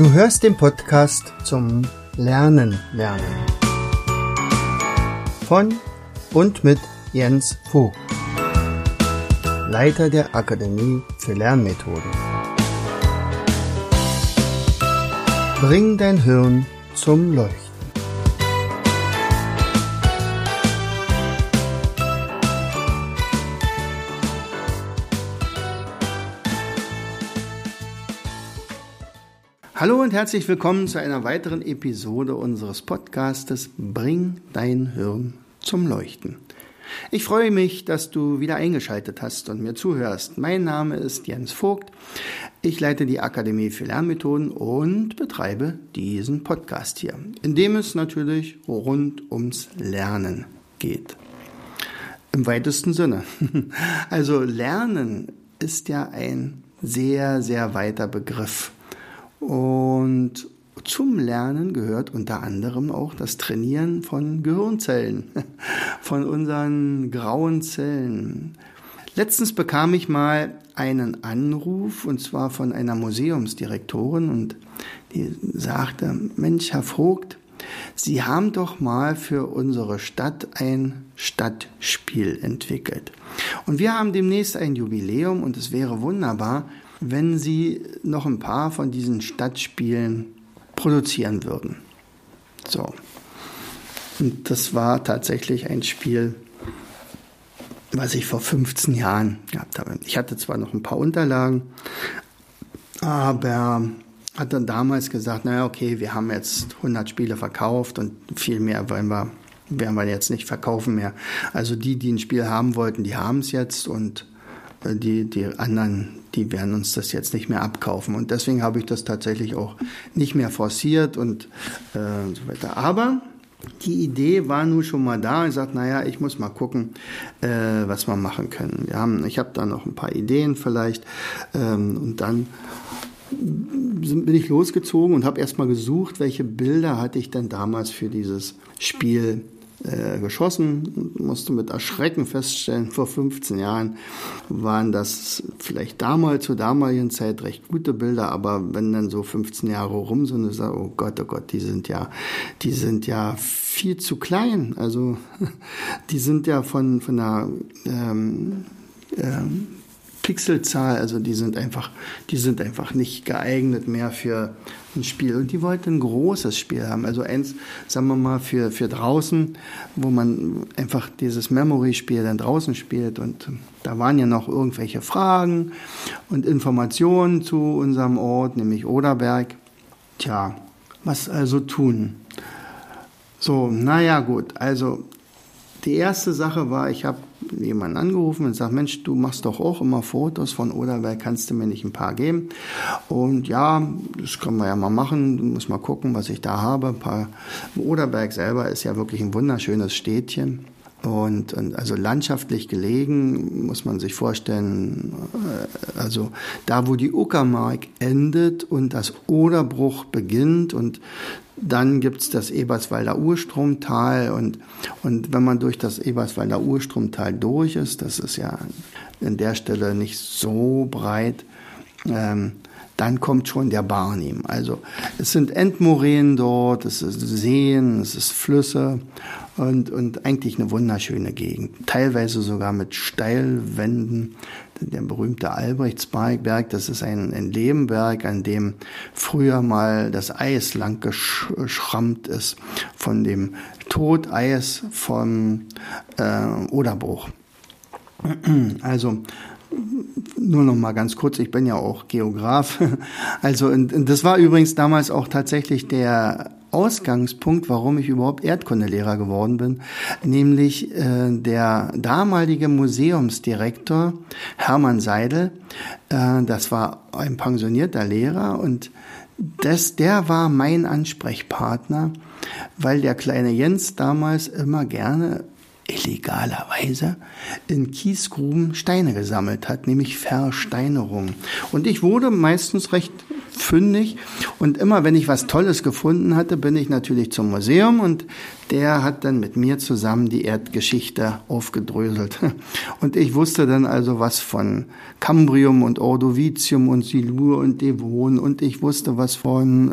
Du hörst den Podcast zum Lernen. Von und mit Jens Vogt, Leiter der Akademie für Lernmethoden. Bring dein Hirn zum Leuchten. Hallo und herzlich willkommen zu einer weiteren Episode unseres Podcastes Bring dein Hirn zum Leuchten. Ich freue mich, dass du wieder eingeschaltet hast und mir zuhörst. Mein Name ist Jens Vogt. Ich leite die Akademie für Lernmethoden und betreibe diesen Podcast hier, in dem es natürlich rund ums Lernen geht. Im weitesten Sinne. Also Lernen ist ja ein sehr, sehr weiter Begriff. Und zum Lernen gehört unter anderem auch das Trainieren von Gehirnzellen, von unseren grauen Zellen. Letztens bekam ich mal einen Anruf, und zwar von einer Museumsdirektorin, und die sagte: Mensch, Herr Vogt, Sie haben doch mal für unsere Stadt ein Stadtspiel entwickelt. Und wir haben demnächst ein Jubiläum und es wäre wunderbar, wenn Sie noch ein paar von diesen Stadtspielen produzieren würden. So. Und das war tatsächlich ein Spiel, was ich vor 15 Jahren gehabt habe. Ich hatte zwar noch ein paar Unterlagen, aber hat dann damals gesagt, naja, okay, wir haben jetzt 100 Spiele verkauft und viel mehr werden wir jetzt nicht verkaufen mehr. Also die ein Spiel haben wollten, die haben es jetzt, und die anderen, die werden uns das jetzt nicht mehr abkaufen. Und deswegen habe ich das tatsächlich auch nicht mehr forciert und so weiter. Aber die Idee war nun schon mal da. Ich sagte, naja, ich muss mal gucken, was wir machen können. Ich habe da noch ein paar Ideen vielleicht. Und dann bin ich losgezogen und habe erstmal gesucht, welche Bilder hatte ich denn damals für dieses Spiel geschossen. Musste mit Erschrecken feststellen, vor 15 Jahren waren das vielleicht damals, zur damaligen Zeit recht gute Bilder, aber wenn dann so 15 Jahre rum sind, ich sage, oh Gott, die sind ja viel zu klein. Also die sind ja von der Pixelzahl, also die sind einfach nicht geeignet mehr für ein Spiel. Und die wollten ein großes Spiel haben, also eins, sagen wir mal, für draußen, wo man einfach dieses Memory-Spiel dann draußen spielt. Und da waren ja noch irgendwelche Fragen und Informationen zu unserem Ort, nämlich Oderberg. Tja, was also tun? So, naja, gut, also die erste Sache war, ich habe jemanden angerufen und gesagt, Mensch, du machst doch auch immer Fotos von Oderberg, kannst du mir nicht ein paar geben? Und ja, das können wir ja mal machen, du musst mal gucken, was ich da habe. Oderberg selber ist ja wirklich ein wunderschönes Städtchen. Und also landschaftlich gelegen, muss man sich vorstellen, also da, wo die Uckermark endet und das Oderbruch beginnt, und dann gibt's das Eberswalder Urstromtal, und wenn man durch das Eberswalder Urstromtal durch ist, das ist ja an der Stelle nicht so breit, dann kommt schon der Barnim. Also es sind Endmoränen dort, es ist Seen, es ist Flüsse und eigentlich eine wunderschöne Gegend. Teilweise sogar mit Steilwänden. Der berühmte Albrechtsberg, das ist ein Lehmberg, an dem früher mal das Eis lang geschrammt ist von dem Toteis vom Oderbruch. Also nur noch mal ganz kurz, ich bin ja auch Geograf. Also und das war übrigens damals auch tatsächlich der Ausgangspunkt, warum ich überhaupt Erdkundelehrer geworden bin, nämlich der damalige Museumsdirektor Hermann Seidel, das war ein pensionierter Lehrer, und der war mein Ansprechpartner, weil der kleine Jens damals immer gerne illegalerweise in Kiesgruben Steine gesammelt hat, nämlich Versteinerung. Und ich wurde meistens recht fündig Und immer, wenn ich was Tolles gefunden hatte, bin ich natürlich zum Museum und der hat dann mit mir zusammen die Erdgeschichte aufgedröselt. Und ich wusste dann also was von Kambrium und Ordovicium und Silur und Devon und ich wusste was von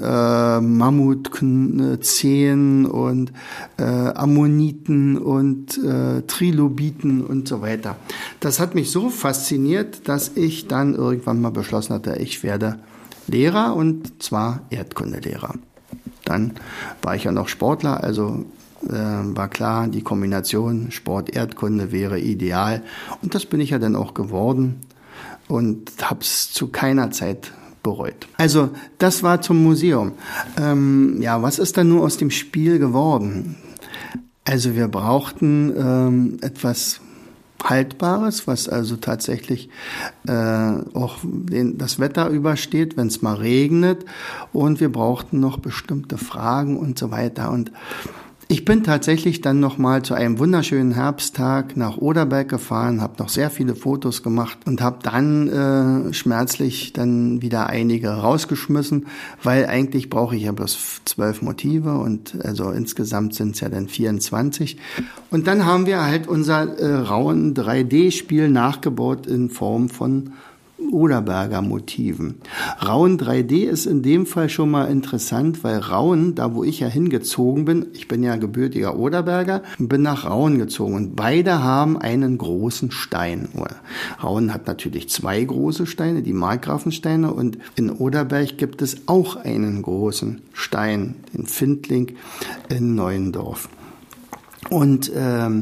Mammutzehen und Ammoniten und Trilobiten und so weiter. Das hat mich so fasziniert, dass ich dann irgendwann mal beschlossen hatte, ich werde Lehrer und zwar Erdkundelehrer. Dann war ich ja noch Sportler, also war klar, die Kombination Sport-Erdkunde wäre ideal und das bin ich ja dann auch geworden und habe es zu keiner Zeit bereut. Also das war zum Museum. Was ist dann nur aus dem Spiel geworden? Also wir brauchten etwas Haltbares, was also tatsächlich auch das Wetter übersteht, wenn es mal regnet und wir brauchten noch bestimmte Fragen und so weiter und ich bin tatsächlich dann nochmal zu einem wunderschönen Herbsttag nach Oderberg gefahren, habe noch sehr viele Fotos gemacht und habe dann schmerzlich dann wieder einige rausgeschmissen, weil eigentlich brauche ich ja bloß 12 Motive und also insgesamt sind es ja dann 24. Und dann haben wir halt unser Rauen 3D-Spiel nachgebaut in Form von Oderberger Motiven. Rauen 3D ist in dem Fall schon mal interessant, weil Rauen, da wo ich ja hingezogen bin, ich bin ja gebürtiger Oderberger, bin nach Rauen gezogen und beide haben einen großen Stein. Rauen hat natürlich 2 große Steine, die Markgrafensteine und in Oderberg gibt es auch einen großen Stein, den Findling in Neuendorf. Und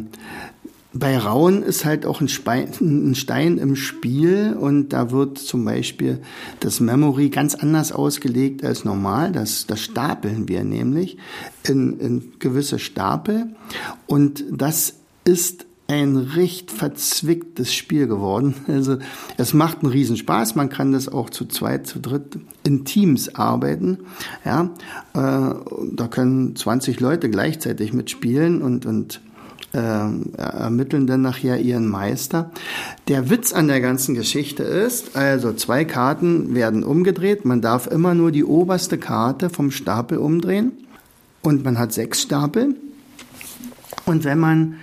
bei Rauen ist halt auch ein Stein im Spiel und da wird zum Beispiel das Memory ganz anders ausgelegt als normal. Das stapeln wir nämlich in gewisse Stapel und das ist ein recht verzwicktes Spiel geworden. Also es macht einen Riesenspaß. Man kann das auch zu zweit, zu dritt in Teams arbeiten. Ja, da können 20 Leute gleichzeitig mitspielen und ermitteln dann nachher ihren Meister. Der Witz an der ganzen Geschichte ist, also 2 Karten werden umgedreht, man darf immer nur die oberste Karte vom Stapel umdrehen und man hat 6 Stapel und wenn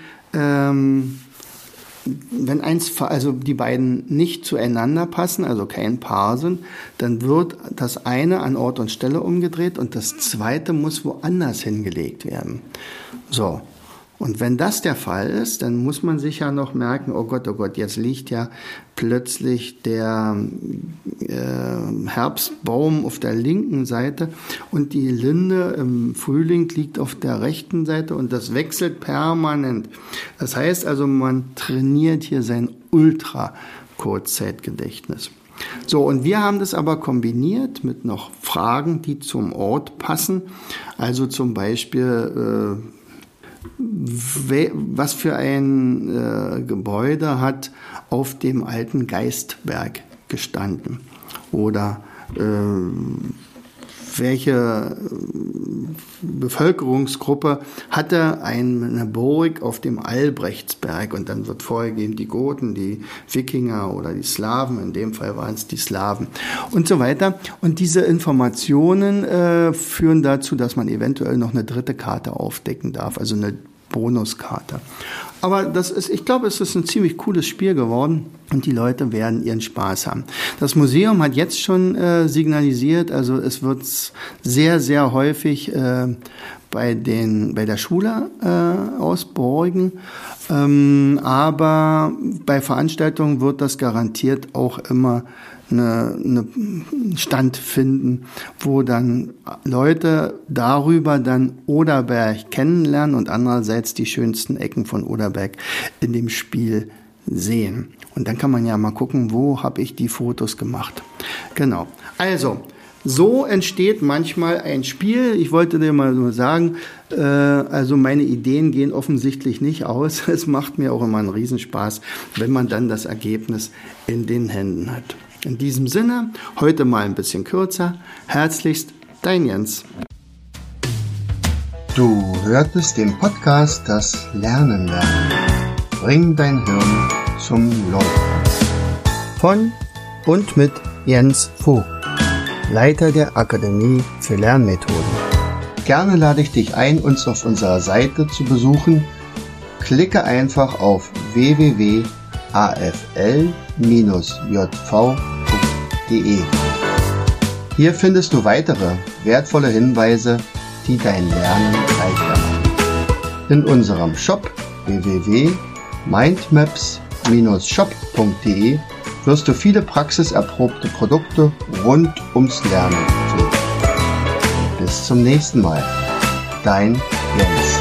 also die beiden nicht zueinander passen, also kein Paar sind, dann wird das eine an Ort und Stelle umgedreht und das zweite muss woanders hingelegt werden. So. Und wenn das der Fall ist, dann muss man sich ja noch merken, oh Gott, jetzt liegt ja plötzlich der Herbstbaum auf der linken Seite und die Linde im Frühling liegt auf der rechten Seite und das wechselt permanent. Das heißt also, man trainiert hier sein Ultra-Kurzzeitgedächtnis. So, und wir haben das aber kombiniert mit noch Fragen, die zum Ort passen. Also zum Beispiel, was für ein Gebäude hat auf dem alten Geistberg gestanden? Oder welche Bevölkerungsgruppe hatte eine Burg auf dem Albrechtsberg? Und dann wird vorgegeben, die Goten, die Wikinger oder die Slawen, in dem Fall waren es die Slawen und so weiter. Und diese Informationen führen dazu, dass man eventuell noch eine dritte Karte aufdecken darf, also eine Bonuskarte. Aber ich glaube, es ist ein ziemlich cooles Spiel geworden und die Leute werden ihren Spaß haben. Das Museum hat jetzt schon signalisiert, also es wird sehr, sehr häufig bei der Schule ausborgen, aber bei Veranstaltungen wird das garantiert auch immer eine Stand finden, wo dann Leute darüber dann Oderberg kennenlernen und andererseits die schönsten Ecken von Oderberg in dem Spiel sehen. Und dann kann man ja mal gucken, wo habe ich die Fotos gemacht. Genau. Also, so entsteht manchmal ein Spiel. Ich wollte dir mal nur sagen, also meine Ideen gehen offensichtlich nicht aus. Es macht mir auch immer einen Riesenspaß, wenn man dann das Ergebnis in den Händen hat. In diesem Sinne, heute mal ein bisschen kürzer. Herzlichst, dein Jens. Du hörtest den Podcast Das Lernen lernen. Bring dein Hirn zum Laufen. Von und mit Jens Vogt. Leiter der Akademie für Lernmethoden. Gerne lade ich dich ein, uns auf unserer Seite zu besuchen. Klicke einfach auf www.afl-jv.de. Hier findest du weitere wertvolle Hinweise, die dein Lernen leichter machen. In unserem Shop www.mindmaps-shop.de wirst du viele praxiserprobte Produkte rund ums Lernen finden. Bis zum nächsten Mal. Dein Jens.